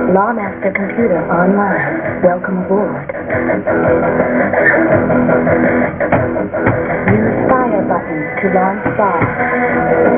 Lawmaster Computer online. Welcome aboard. Use fire button to launch bar.